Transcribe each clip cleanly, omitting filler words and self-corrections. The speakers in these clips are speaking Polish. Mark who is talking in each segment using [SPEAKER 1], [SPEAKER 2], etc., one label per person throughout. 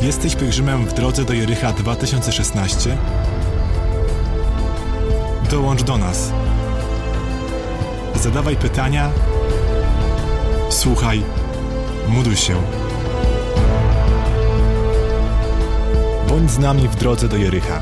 [SPEAKER 1] Jesteś pielgrzymem w drodze do Jericha 2016? Dołącz do nas. Zadawaj pytania, słuchaj, módl się. Bądź z nami w drodze do Jericha.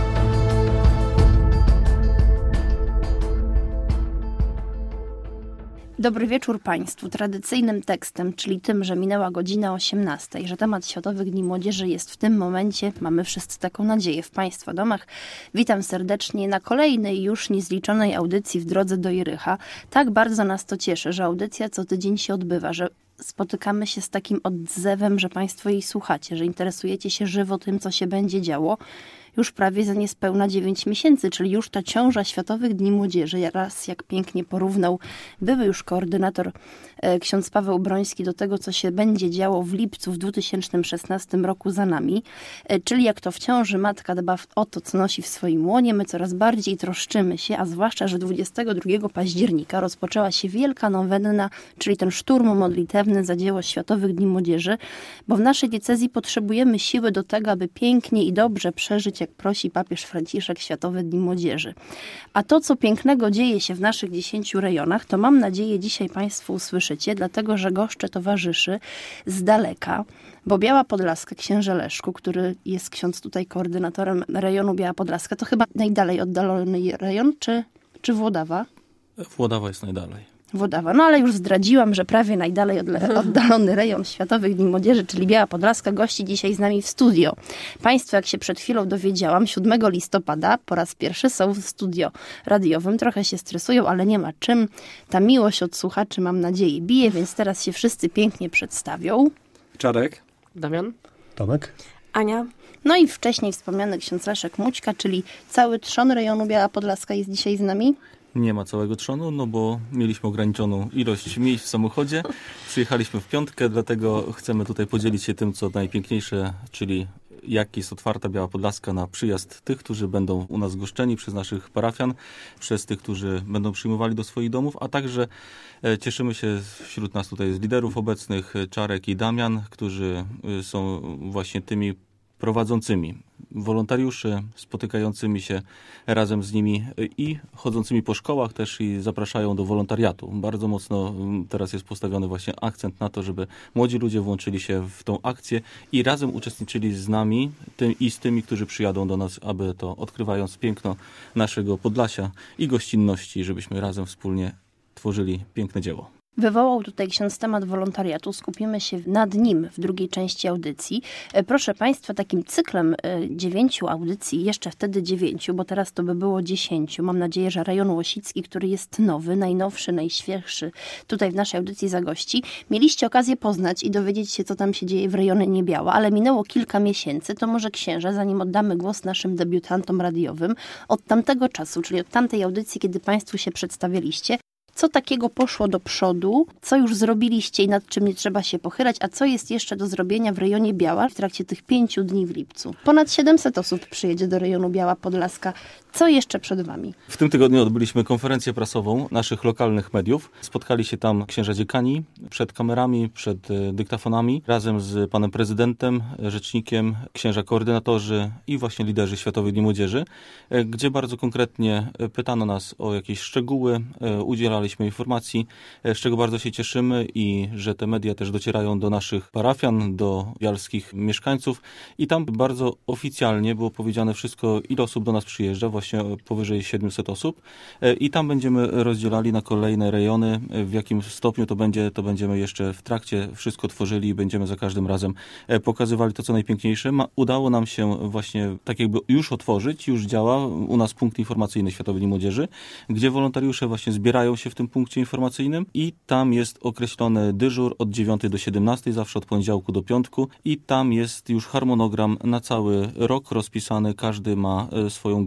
[SPEAKER 2] Dobry wieczór Państwu. Tradycyjnym tekstem, czyli tym, że minęła godzina 18, że temat Światowych Dni Młodzieży jest w tym momencie, mamy wszyscy taką nadzieję, w Państwa domach. Witam serdecznie na kolejnej już niezliczonej audycji w drodze do Jericha. Tak bardzo nas to cieszy, że audycja co tydzień się odbywa, że spotykamy się z takim odzewem, że Państwo jej słuchacie, że interesujecie się żywo tym, co się będzie działo. Już prawie za niespełna 9 miesięcy, czyli już ta ciąża Światowych Dni Młodzieży, raz jak pięknie porównał były już koordynator ksiądz Paweł Broński do tego, co się będzie działo w lipcu w 2016 roku za nami. Czyli jak to w ciąży matka dba o to, co nosi w swoim łonie, my coraz bardziej troszczymy się, a zwłaszcza, że 22 października rozpoczęła się wielka nowenna, czyli ten szturm modlitewny za dzieło Światowych Dni Młodzieży, bo w naszej diecezji potrzebujemy siły do tego, aby pięknie i dobrze przeżyć, jak prosi papież Franciszek, Światowe Dni Młodzieży. A to, co pięknego dzieje się w naszych 10 rejonach, to mam nadzieję dzisiaj Państwo usłyszycie, dlatego że goszczę towarzyszy z daleka, bo Biała Podlaska, księże Leszku, który jest ksiądz tutaj koordynatorem rejonu Biała Podlaska, to chyba najdalej oddalony rejon, czy Włodawa?
[SPEAKER 3] Włodawa jest najdalej.
[SPEAKER 2] Włodawa. No ale już zdradziłam, że prawie najdalej oddalony rejon Światowych Dni Młodzieży, czyli Biała Podlaska, gości dzisiaj z nami w studio. Państwo, jak się przed chwilą dowiedziałam, 7 listopada po raz pierwszy są w studio radiowym. Trochę się stresują, ale nie ma czym. Ta miłość od słuchaczy, mam nadzieję, bije, więc teraz się wszyscy pięknie przedstawią.
[SPEAKER 4] Czarek.
[SPEAKER 5] Damian.
[SPEAKER 4] Tomek.
[SPEAKER 5] Ania.
[SPEAKER 2] No i wcześniej wspomniany ksiądz Leszek Mućka, czyli cały trzon rejonu Biała Podlaska jest dzisiaj z nami.
[SPEAKER 3] Nie ma całego trzonu, no bo mieliśmy ograniczoną ilość miejsc w samochodzie. Przyjechaliśmy w piątkę, dlatego chcemy tutaj podzielić się tym, co najpiękniejsze, czyli jak jest otwarta Biała Podlaska na przyjazd tych, którzy będą u nas goszczeni przez naszych parafian, przez tych, którzy będą przyjmowali do swoich domów, a także cieszymy się wśród nas tutaj z liderów obecnych, Czarek i Damian, którzy są właśnie tymi prowadzącymi, wolontariuszy, spotykającymi się razem z nimi i chodzącymi po szkołach też i zapraszają do wolontariatu. Bardzo mocno teraz jest postawiony właśnie akcent na to, żeby młodzi ludzie włączyli się w tą akcję i razem uczestniczyli z nami i z tymi, którzy przyjadą do nas, aby to odkrywając piękno naszego Podlasia i gościnności, żebyśmy razem wspólnie tworzyli piękne dzieło.
[SPEAKER 2] Wywołał tutaj ksiądz temat wolontariatu. Skupimy się nad nim w drugiej części audycji. Proszę Państwa, takim cyklem 9 audycji, jeszcze wtedy 9, bo teraz to by było 10. Mam nadzieję, że rejon Łosicki, który jest nowy, najnowszy, najświeższy, tutaj w naszej audycji zagości. Mieliście okazję poznać i dowiedzieć się, co tam się dzieje w rejonie Niebiała, ale minęło kilka miesięcy. To może księża, zanim oddamy głos naszym debiutantom radiowym, od tamtego czasu, czyli od tamtej audycji, kiedy Państwu się przedstawialiście, co takiego poszło do przodu, co już zrobiliście i nad czym nie trzeba się pochylać, a co jest jeszcze do zrobienia w rejonie Biała w trakcie tych 5 dni w lipcu. Ponad 700 osób przyjedzie do rejonu Biała Podlaska. Co jeszcze przed Wami?
[SPEAKER 3] W tym tygodniu odbyliśmy konferencję prasową naszych lokalnych mediów. Spotkali się tam księża dziekani przed kamerami, przed dyktafonami, razem z panem prezydentem, rzecznikiem, księża koordynatorzy i właśnie liderzy Światowych Dni Młodzieży, gdzie bardzo konkretnie pytano nas o jakieś szczegóły, udzielaliśmy informacji, z czego bardzo się cieszymy i że te media też docierają do naszych parafian, do bialskich mieszkańców i tam bardzo oficjalnie było powiedziane wszystko, ile osób do nas przyjeżdża, właśnie powyżej 700 osób i tam będziemy rozdzielali na kolejne rejony, w jakim stopniu to będziemy jeszcze w trakcie wszystko tworzyli i będziemy za każdym razem pokazywali to, co najpiękniejsze. Udało nam się właśnie tak jakby już otworzyć, już działa u nas punkt informacyjny Światowych Dni Młodzieży, gdzie wolontariusze właśnie zbierają się w tym punkcie informacyjnym i tam jest określony dyżur od 9 do 17, zawsze od poniedziałku do piątku i tam jest już harmonogram na cały rok rozpisany, każdy ma swoją godzinę,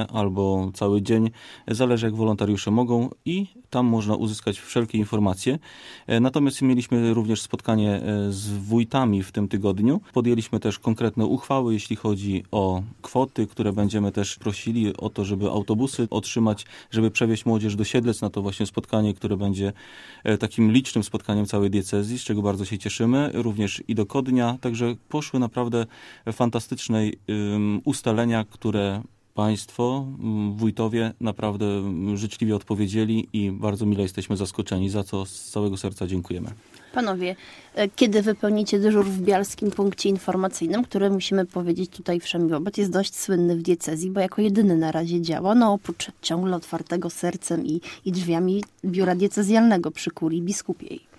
[SPEAKER 3] godzinę albo cały dzień. Zależy jak wolontariusze mogą i tam można uzyskać wszelkie informacje. Natomiast mieliśmy również spotkanie z wójtami w tym tygodniu. Podjęliśmy też konkretne uchwały, jeśli chodzi o kwoty, które będziemy też prosili o to, żeby autobusy otrzymać, żeby przewieźć młodzież do Siedlec na to właśnie spotkanie, które będzie takim licznym spotkaniem całej diecezji, z czego bardzo się cieszymy, również i do Kodnia. Także poszły naprawdę fantastyczne ustalenia, które państwo, wójtowie naprawdę życzliwie odpowiedzieli i bardzo mile jesteśmy zaskoczeni, za co z całego serca dziękujemy.
[SPEAKER 2] Panowie, kiedy wypełnicie dyżur w bialskim punkcie informacyjnym, który musimy powiedzieć tutaj wszem wobec jest dość słynny w diecezji, bo jako jedyny na razie działa, oprócz ciągle otwartego sercem i drzwiami biura diecezjalnego przy kurii biskupiej.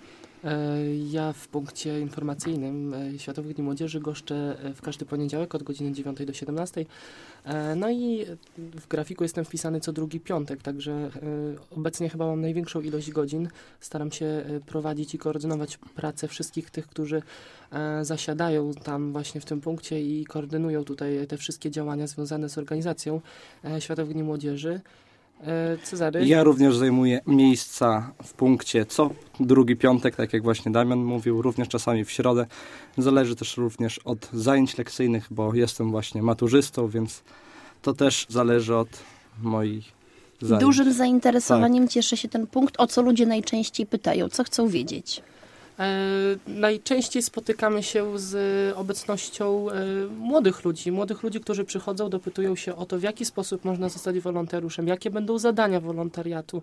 [SPEAKER 4] Ja w punkcie informacyjnym Światowych Dni Młodzieży goszczę w każdy poniedziałek od godziny 9 do 17. No i w grafiku jestem wpisany co drugi piątek, także obecnie chyba mam największą ilość godzin. Staram się prowadzić i koordynować pracę wszystkich tych, którzy zasiadają tam właśnie w tym punkcie i koordynują tutaj te wszystkie działania związane z organizacją Światowych Dni Młodzieży. Cezary?
[SPEAKER 5] Ja również zajmuję miejsca w punkcie co drugi piątek, tak jak właśnie Damian mówił, również czasami w środę. Zależy też również od zajęć lekcyjnych, bo jestem właśnie maturzystą, więc to też zależy od moich zajęć.
[SPEAKER 2] Dużym zainteresowaniem cieszy się ten punkt. O co ludzie najczęściej pytają? Co chcą wiedzieć?
[SPEAKER 4] Najczęściej spotykamy się z obecnością młodych ludzi, którzy przychodzą, dopytują się o to, w jaki sposób można zostać wolontariuszem, jakie będą zadania wolontariatu,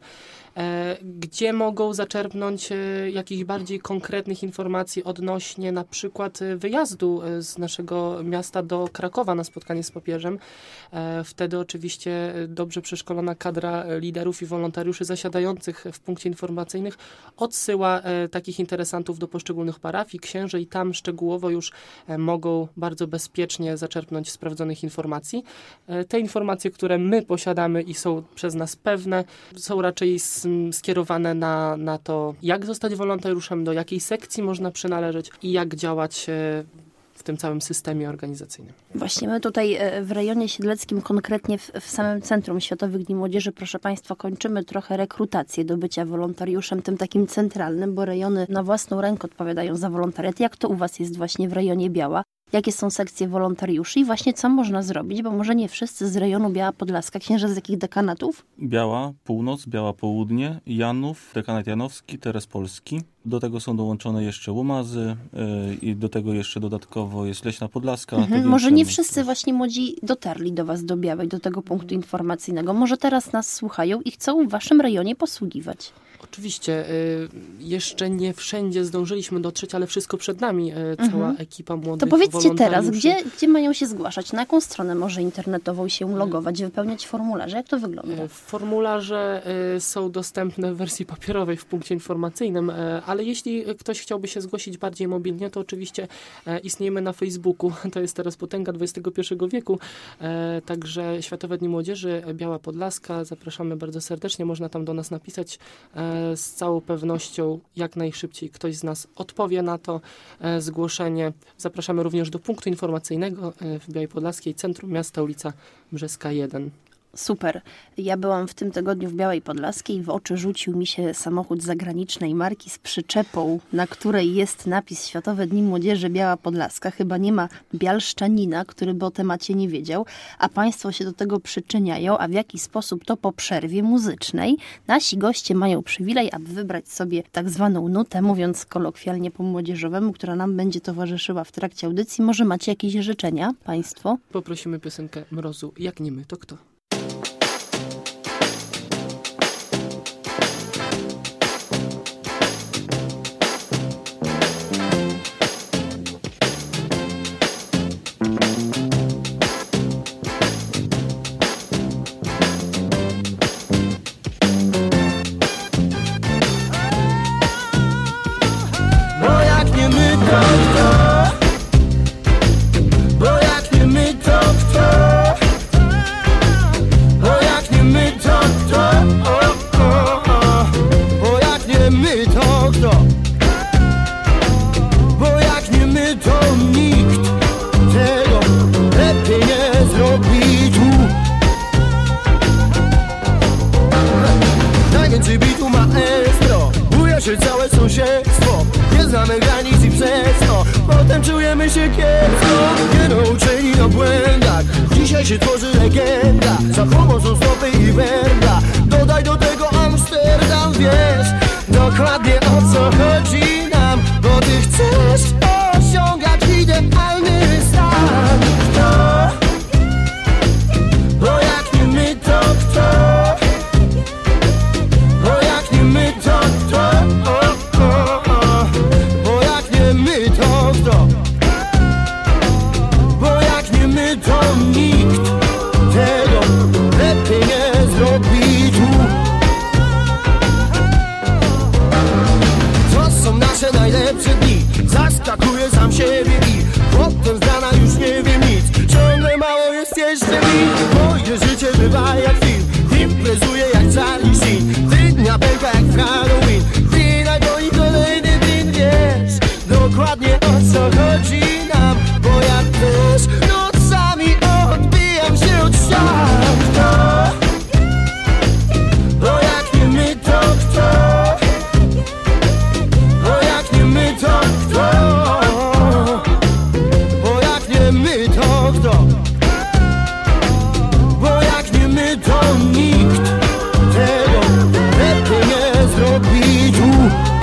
[SPEAKER 4] gdzie mogą zaczerpnąć jakichś bardziej konkretnych informacji odnośnie na przykład wyjazdu z naszego miasta do Krakowa na spotkanie z papieżem. Wtedy oczywiście dobrze przeszkolona kadra liderów i wolontariuszy zasiadających w punkcie informacyjnych odsyła takich interesantów do poszczególnych parafii, księży i tam szczegółowo już mogą bardzo bezpiecznie zaczerpnąć sprawdzonych informacji. Te informacje, które my posiadamy i są przez nas pewne, są raczej skierowane na to, jak zostać wolontariuszem, do jakiej sekcji można przynależeć i jak działać w tym całym systemie organizacyjnym.
[SPEAKER 2] Właśnie my tutaj w rejonie siedleckim, konkretnie w samym Centrum Światowych Dni Młodzieży, proszę Państwa, kończymy trochę rekrutację do bycia wolontariuszem, tym takim centralnym, bo rejony na własną rękę odpowiadają za wolontariat. Jak to u Was jest właśnie w rejonie Biała? Jakie są sekcje wolontariuszy i właśnie co można zrobić, bo może nie wszyscy z rejonu Biała Podlaska. Księża z jakich dekanatów?
[SPEAKER 3] Biała Północ, Biała Południe, Janów, dekanat janowski, Terespolski. Do tego są dołączone jeszcze Łomazy i do tego jeszcze dodatkowo jest Leśna Podlaska.
[SPEAKER 2] Może nie wszyscy właśnie młodzi dotarli do Was do Białej, do tego punktu informacyjnego. Może teraz nas słuchają i chcą w Waszym rejonie posługiwać.
[SPEAKER 4] Oczywiście, jeszcze nie wszędzie zdążyliśmy dotrzeć, ale wszystko przed nami, cała ekipa młodych
[SPEAKER 2] To powiedzcie teraz,
[SPEAKER 4] wolontariuszy.
[SPEAKER 2] gdzie mają się zgłaszać? Na jaką stronę może internetową się logować, wypełniać formularze? Jak to wygląda?
[SPEAKER 4] Formularze są dostępne w wersji papierowej w punkcie informacyjnym, ale jeśli ktoś chciałby się zgłosić bardziej mobilnie, to oczywiście istniejemy na Facebooku. To jest teraz potęga XXI wieku. Także Światowe Dni Młodzieży, Biała Podlaska. Zapraszamy bardzo serdecznie. Można tam do nas napisać. Z całą pewnością jak najszybciej ktoś z nas odpowie na to zgłoszenie. Zapraszamy również do punktu informacyjnego w Białej Podlaskiej, Centrum Miasta, ulica Brzeska 1.
[SPEAKER 2] Super. Ja byłam w tym tygodniu w Białej Podlaskiej. W oczy rzucił mi się samochód zagranicznej marki z przyczepą, na której jest napis Światowe Dni Młodzieży Biała Podlaska. Chyba nie ma bialszczanina, który by o temacie nie wiedział, a Państwo się do tego przyczyniają, a w jaki sposób to po przerwie muzycznej. Nasi goście mają przywilej, aby wybrać sobie tak zwaną nutę, mówiąc kolokwialnie po młodzieżowemu, która nam będzie towarzyszyła w trakcie audycji. Może macie jakieś życzenia Państwo?
[SPEAKER 4] Poprosimy piosenkę Mrozu. Jak nie my, to kto?
[SPEAKER 6] potem czujemy się kiepsko. Nie nauczeni na błędach, dzisiaj się tworzy legenda. Za pomocą stopy i węgla, dodaj do tego Amsterdam. Wiesz dokładnie o co chodzi nam, bo ty chcesz osiągać idealny stan. Kto? Bo jak nie my, to kto? Bo jak nie my, to kto? Bo jak nie my, to kto? Bo jak nie my, to nikt tego lepiej nie zrobi tu. To są nasze najlepsze dni. Zaskakuję sam siebie i potem z rana już nie wiem nic. Ciągle mało jest jeszcze mi. Moje życie bywa jak film. Imprezuję jak Charlie Sheen. Dnia pęka jak w Halloween. Wina goni kolejny dzień. Wiesz dokładnie o co chodzi nam, bo ja też nocami odbijam się od ścian. Kto? Bo jak nie my, to kto? Bo jak nie my, to kto? Bo jak nie my, to kto? Bo jak nie my, to nikt tego lepiej nie zrobi tu.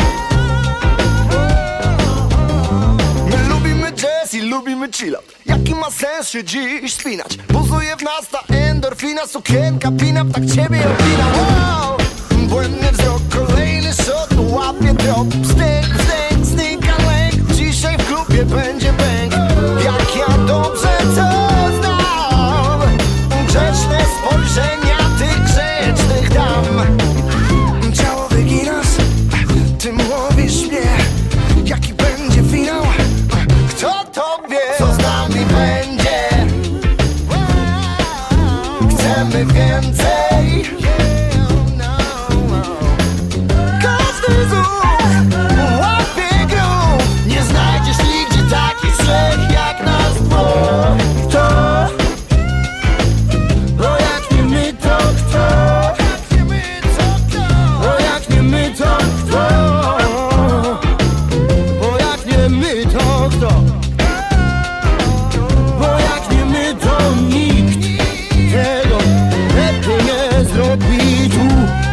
[SPEAKER 6] My lubimy jazz i lubimy chillout. Jaki ma sens się dziś spinać? Buzuje w nas ta endorfina. Sukienka pin-up tak ciebie opina. Wow! Błędny wzrok, kolejny shot, łapie drop. Stęk, stęk, znika lęk. Dzisiaj w klubie będzie bęk. Jak ja dobrze to znam. Grzeczne spojrzenia tych grzecznych dam. Ciało wyginasz, ty mówisz mnie. Jaki będzie finał? Kto to wie? Co z nami będzie? Chcemy więcej. Każdy z łapie grób. Nie znajdziesz nigdzie takich trzech jak nas dwóch. Kto? Bo jak nie my, to kto? Bo jak nie my, to kto? Bo jak nie my, to kto? Bo jak nie my, to nikt tego lepiej nie zrobi tu.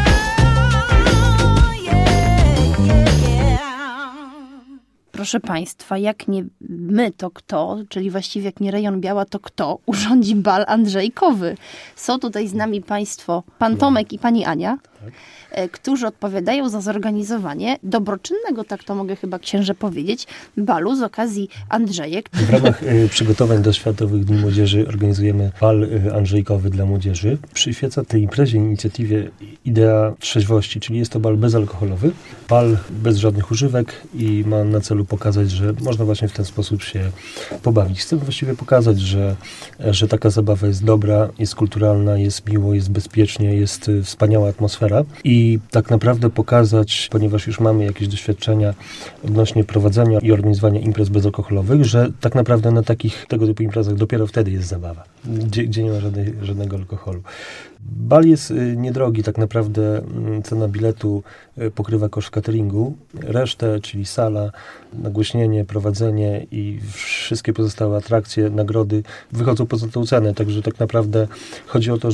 [SPEAKER 2] Proszę Państwa, jak nie my, to kto, czyli właściwie jak nie rejon Biała, to kto urządzi bal andrzejkowy? Są tutaj z nami Państwo, Pan Tomek i Pani Ania, którzy odpowiadają za zorganizowanie dobroczynnego, tak to mogę chyba księże powiedzieć, balu z okazji Andrzejek.
[SPEAKER 7] W ramach przygotowań do Światowych Dni Młodzieży organizujemy bal andrzejkowy dla młodzieży. Przyświeca tej imprezie, inicjatywie idea trzeźwości, czyli jest to bal bezalkoholowy, bal bez żadnych używek i ma na celu pokazać, że można właśnie w ten sposób się pobawić. Chcemy właściwie pokazać, że taka zabawa jest dobra, jest kulturalna, jest miło, jest bezpiecznie, jest wspaniała atmosfera i tak naprawdę pokazać, ponieważ już mamy jakieś doświadczenia odnośnie prowadzenia i organizowania imprez bezalkoholowych, że tak naprawdę na tego typu imprezach dopiero wtedy jest zabawa, gdzie nie ma żadnego alkoholu. Bal jest niedrogi, tak naprawdę cena biletu pokrywa koszt cateringu. Resztę, czyli sala, nagłośnienie, prowadzenie i wszystkie pozostałe atrakcje, nagrody wychodzą poza tą cenę. Także tak naprawdę chodzi o to,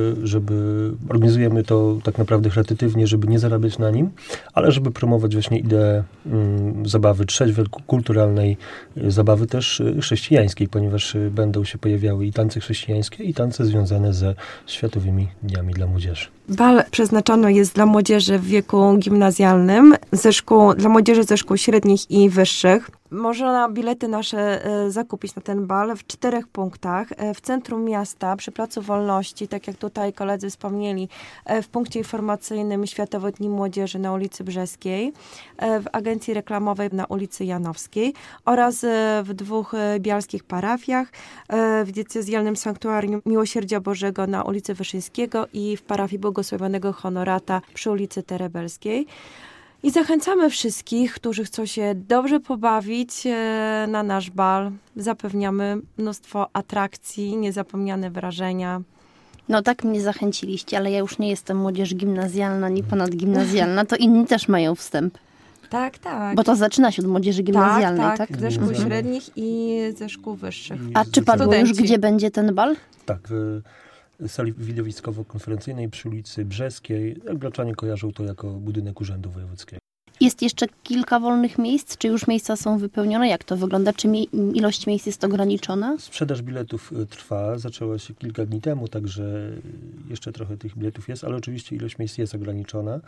[SPEAKER 7] żeby organizujemy to tak naprawdę charytatywnie, żeby nie zarabiać na nim, ale żeby promować właśnie ideę zabawy trzeźwej, kulturalnej, zabawy też chrześcijańskiej, ponieważ będą się pojawiały i tańce chrześcijańskie, i tańce związane ze Światowymi Dniami dla Młodzieży.
[SPEAKER 8] Bal przeznaczony jest dla młodzieży w wieku gimnazjalnym, dla młodzieży ze szkół średnich i wyższych. Można bilety nasze zakupić na ten bal w 4 punktach. W centrum miasta, przy Placu Wolności, tak jak tutaj koledzy wspomnieli, w punkcie informacyjnym Światowe Dni Młodzieży na ulicy Brzeskiej, w agencji reklamowej na ulicy Janowskiej oraz w 2 bialskich parafiach, w diecezjalnym sanktuarium Miłosierdzia Bożego na ulicy Wyszyńskiego i w parafii Błogosławionego Honorata przy ulicy Terebelskiej. I zachęcamy wszystkich, którzy chcą się dobrze pobawić na nasz bal. Zapewniamy mnóstwo atrakcji, niezapomniane wrażenia.
[SPEAKER 2] No tak mnie zachęciliście, ale ja już nie jestem młodzież gimnazjalna, ani ponadgimnazjalna, to inni też mają wstęp.
[SPEAKER 8] Tak.
[SPEAKER 2] Bo to zaczyna się od młodzieży gimnazjalnej, tak?
[SPEAKER 8] Ze szkół średnich i ze szkół wyższych.
[SPEAKER 2] A czy padło już, gdzie będzie ten bal?
[SPEAKER 7] Tak, w sali widowiskowo-konferencyjnej przy ulicy Brzeskiej. Anglczanie kojarzą to jako budynek Urzędu Wojewódzkiego.
[SPEAKER 2] Jest jeszcze kilka wolnych miejsc? Czy już miejsca są wypełnione? Jak to wygląda? Czy ilość miejsc jest ograniczona?
[SPEAKER 7] Sprzedaż biletów trwa. Zaczęła się kilka dni temu, także jeszcze trochę tych biletów jest, ale oczywiście ilość miejsc jest ograniczona,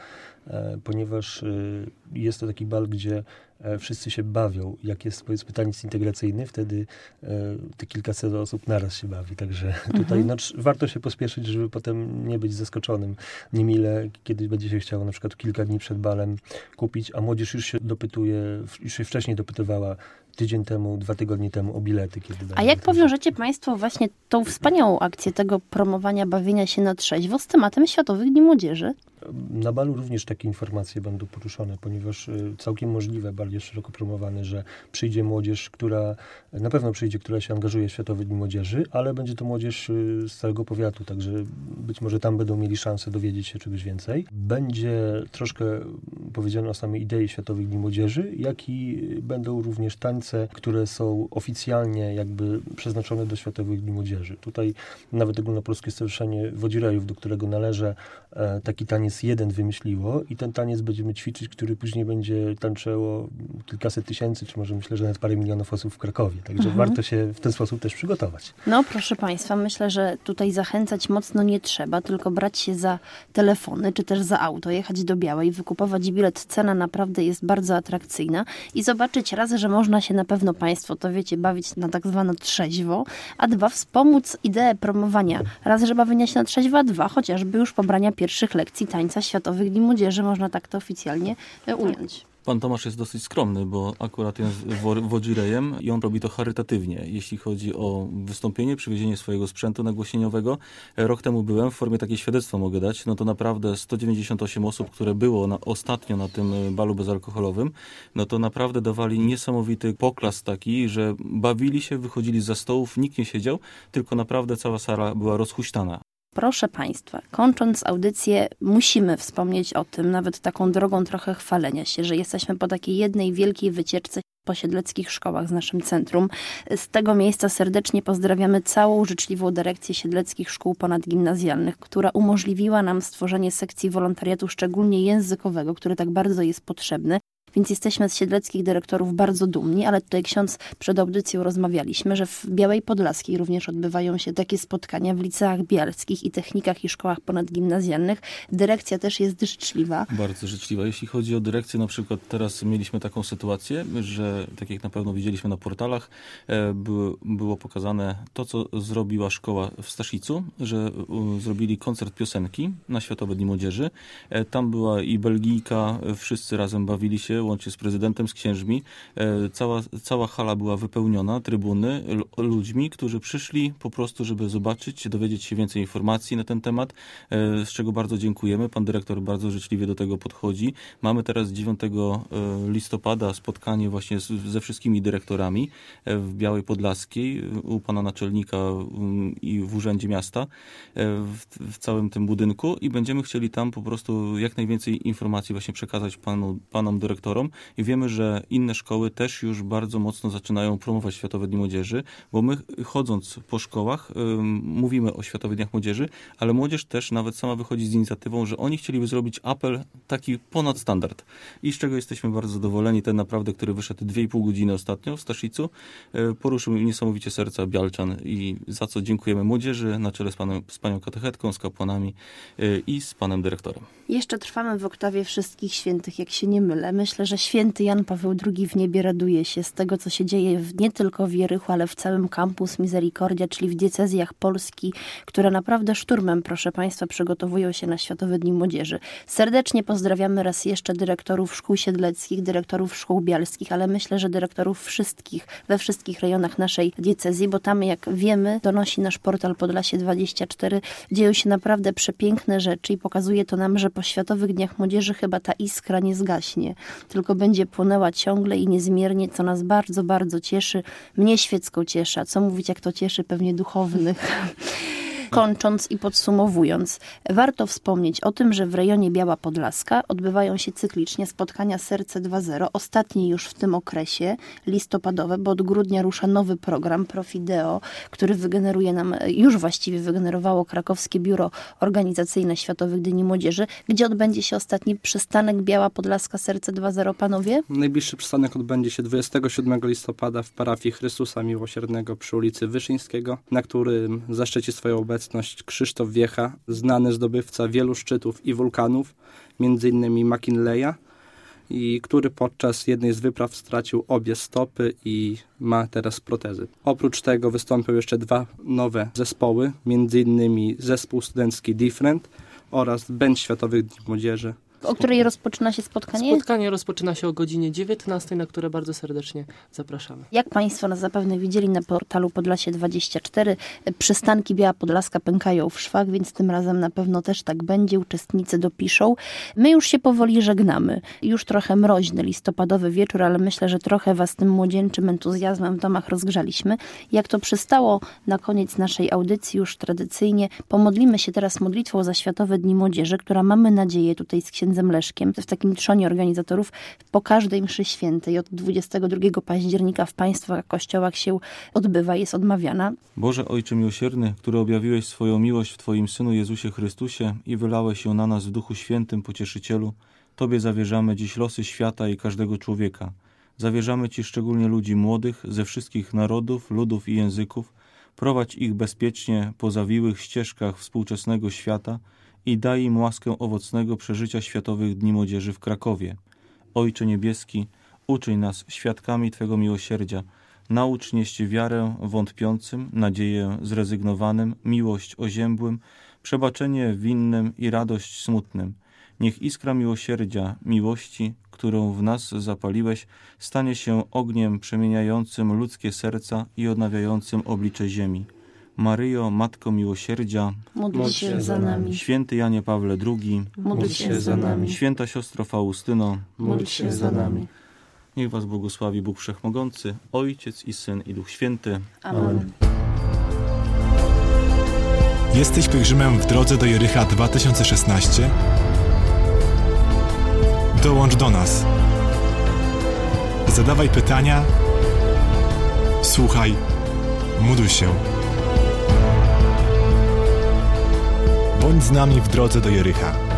[SPEAKER 7] ponieważ jest to taki bal, gdzie wszyscy się bawią. Jak jest, powiedzmy, taniec integracyjny, wtedy te kilkaset osób naraz się bawi. Także tutaj warto się pospieszyć, żeby potem nie być zaskoczonym niemile, kiedy będzie się chciało na przykład kilka dni przed balem kupić, a młodzież już się dopytuje, już się wcześniej dopytywała tydzień temu, 2 tygodnie temu o bilety.
[SPEAKER 2] A jak powiążecie Państwo właśnie tą wspaniałą akcję tego promowania bawienia się na trzeźwo z tematem Światowych Dni Młodzieży?
[SPEAKER 7] Na balu również takie informacje będą poruszone, ponieważ całkiem możliwe, bal jest szeroko promowany, że przyjdzie młodzież, która na pewno przyjdzie, która się angażuje w Światowe Dni Młodzieży, ale będzie to młodzież z całego powiatu, także być może tam będą mieli szansę dowiedzieć się czegoś więcej. Będzie troszkę powiedziane o samej idei Światowych Dni Młodzieży, jak i będą również tańce, które są oficjalnie jakby przeznaczone do Światowych Dni Młodzieży. Tutaj nawet Ogólnopolskie Stowarzyszenie Wodzirejów, do którego należę, taki taniec jeden wymyśliło i ten taniec będziemy ćwiczyć, który później będzie tańczyło kilkaset tysięcy, czy może myślę, że nawet parę milionów osób w Krakowie. Także warto się w ten sposób też przygotować.
[SPEAKER 2] No proszę Państwa, myślę, że tutaj zachęcać mocno nie trzeba, tylko brać się za telefony, czy też za auto, jechać do Białej, wykupować bilet. Cena naprawdę jest bardzo atrakcyjna i zobaczyć raz, że można się na pewno Państwo, to wiecie, bawić na tak zwane trzeźwo, a 2, wspomóc ideę promowania. Raz, że bawienia się na trzeźwo, a 2, chociażby już pobrania pierwszych lekcji tańca Światowych Dni Młodzieży, można tak to oficjalnie ująć.
[SPEAKER 3] Pan Tomasz jest dosyć skromny, bo akurat jest wodzirejem i on robi to charytatywnie. Jeśli chodzi o wystąpienie, przywiezienie swojego sprzętu nagłośnieniowego. Rok temu byłem, w formie takiej świadectwa mogę dać, no to naprawdę 198 osób, które było ostatnio na tym balu bezalkoholowym, no to naprawdę dawali niesamowity poklas taki, że bawili się, wychodzili zza stołów, nikt nie siedział, tylko naprawdę cała sala była rozhuśtana.
[SPEAKER 2] Proszę Państwa, kończąc audycję, musimy wspomnieć o tym, nawet taką drogą trochę chwalenia się, że jesteśmy po takiej jednej wielkiej wycieczce po siedleckich szkołach z naszym centrum. Z tego miejsca serdecznie pozdrawiamy całą życzliwą dyrekcję siedleckich szkół ponadgimnazjalnych, która umożliwiła nam stworzenie sekcji wolontariatu, szczególnie językowego, który tak bardzo jest potrzebny. Więc jesteśmy z siedleckich dyrektorów bardzo dumni, ale tutaj ksiądz przed audycją rozmawialiśmy, że w Białej Podlaskiej również odbywają się takie spotkania w liceach bielskich i technikach i szkołach ponadgimnazjalnych. Dyrekcja też jest życzliwa.
[SPEAKER 3] Bardzo życzliwa. Jeśli chodzi o dyrekcję, na przykład teraz mieliśmy taką sytuację, że tak jak na pewno widzieliśmy na portalach, było pokazane to, co zrobiła szkoła w Staszicu, że zrobili koncert piosenki na Światowe Dni Młodzieży. Tam była i Belgijka, wszyscy razem bawili się, łącznie z prezydentem, z księżmi. Cała hala była wypełniona, trybuny, ludźmi, którzy przyszli po prostu, żeby zobaczyć, dowiedzieć się więcej informacji na ten temat, z czego bardzo dziękujemy. Pan dyrektor bardzo życzliwie do tego podchodzi. Mamy teraz 9 listopada spotkanie właśnie ze wszystkimi dyrektorami w Białej Podlaskiej, u pana naczelnika i w Urzędzie Miasta, w całym tym budynku i będziemy chcieli tam po prostu jak najwięcej informacji właśnie przekazać panom dyrektorom i wiemy, że inne szkoły też już bardzo mocno zaczynają promować Światowe Dni Młodzieży, bo my chodząc po szkołach mówimy o Światowych Dniach Młodzieży, ale młodzież też nawet sama wychodzi z inicjatywą, że oni chcieliby zrobić apel taki ponad standard i z czego jesteśmy bardzo zadowoleni. Ten naprawdę, który wyszedł 2,5 godziny ostatnio w Staszicu, poruszył niesamowicie serca bialczan i za co dziękujemy młodzieży na czele z panią katechetką, z kapłanami i z panem dyrektorem.
[SPEAKER 2] Jeszcze trwamy w oktawie Wszystkich Świętych, jak się nie mylę. Myślę, że święty Jan Paweł II w niebie raduje się z tego, co się dzieje nie tylko w Jerichu, ale w całym Campus Misericordia, czyli w diecezjach Polski, które naprawdę szturmem, proszę Państwa, przygotowują się na Światowe Dni Młodzieży. Serdecznie pozdrawiamy raz jeszcze dyrektorów szkół siedleckich, dyrektorów szkół bialskich, ale myślę, że dyrektorów wszystkich, we wszystkich rejonach naszej diecezji, bo tam, jak wiemy, donosi nasz portal Podlasie24, dzieją się naprawdę przepiękne rzeczy i pokazuje to nam, że po Światowych Dniach Młodzieży chyba ta iskra nie zgaśnie, tylko będzie płonęła ciągle i niezmiernie, co nas bardzo, bardzo cieszy. Mnie świecką cieszy, a co mówić, jak to cieszy pewnie duchownych. Kończąc i podsumowując, warto wspomnieć o tym, że w rejonie Biała Podlaska odbywają się cyklicznie spotkania Serce 2.0, ostatnie już w tym okresie, listopadowe, bo od grudnia rusza nowy program Profideo, który już właściwie wygenerowało krakowskie biuro organizacyjne Światowych Dni Młodzieży, gdzie odbędzie się ostatni przystanek Biała Podlaska Serce 2.0, panowie?
[SPEAKER 5] Najbliższy przystanek odbędzie się 27 listopada w parafii Chrystusa Miłosiernego przy ulicy Wyszyńskiego, na którym zaszczyci swoją obecność Krzysztof Wiecha, znany zdobywca wielu szczytów i wulkanów, m.in. McKinleya, i który podczas jednej z wypraw stracił obie stopy i ma teraz protezy. Oprócz tego wystąpią jeszcze 2 nowe zespoły, m.in. zespół studencki Different oraz Band Światowych Dni Młodzieży.
[SPEAKER 2] O której rozpoczyna się spotkanie?
[SPEAKER 4] Spotkanie rozpoczyna się o godzinie 19, na które bardzo serdecznie zapraszamy.
[SPEAKER 2] Jak państwo nas zapewne widzieli na portalu Podlasie24, przystanki Biała Podlaska pękają w szwach, więc tym razem na pewno też tak będzie. Uczestnicy dopiszą. My już się powoli żegnamy. Już trochę mroźny listopadowy wieczór, ale myślę, że trochę was tym młodzieńczym entuzjazmem w domach rozgrzaliśmy. Jak to przystało na koniec naszej audycji, już tradycyjnie pomodlimy się teraz modlitwą za Światowe Dni Młodzieży, która, mamy nadzieję, tutaj z księdzem Leszkiem, w takim trzonie organizatorów, po każdej mszy świętej od 22 października w państwa kościołach się odbywa, jest odmawiana.
[SPEAKER 3] Boże Ojcze miłosierny, który objawiłeś swoją miłość w Twoim Synu Jezusie Chrystusie i wylałeś ją na nas w Duchu Świętym, Pocieszycielu, Tobie zawierzamy dziś losy świata i każdego człowieka. Zawierzamy Ci szczególnie ludzi młodych ze wszystkich narodów, ludów i języków. Prowadź ich bezpiecznie po zawiłych ścieżkach współczesnego świata i daj im łaskę owocnego przeżycia Światowych Dni Młodzieży w Krakowie. Ojcze Niebieski, uczyń nas świadkami Twego miłosierdzia. Naucz nieść wiarę wątpiącym, nadzieję zrezygnowanym, miłość oziębłym, przebaczenie winnym i radość smutnym. Niech iskra miłosierdzia, miłości, którą w nas zapaliłeś, stanie się ogniem przemieniającym ludzkie serca i odnawiającym oblicze ziemi. Maryjo, Matko Miłosierdzia,
[SPEAKER 2] módl się za nami.
[SPEAKER 3] Święty Janie Pawle II,
[SPEAKER 2] módl się za nami.
[SPEAKER 3] Święta Siostro Faustyno,
[SPEAKER 2] módl się za nami.
[SPEAKER 3] Niech was błogosławi Bóg Wszechmogący, Ojciec i Syn i Duch Święty.
[SPEAKER 2] Amen.
[SPEAKER 1] Jesteś pielgrzymem w drodze do Jericha 2016? Dołącz do nas. Zadawaj pytania, słuchaj, módl się. Bądź z nami w drodze do Jericha.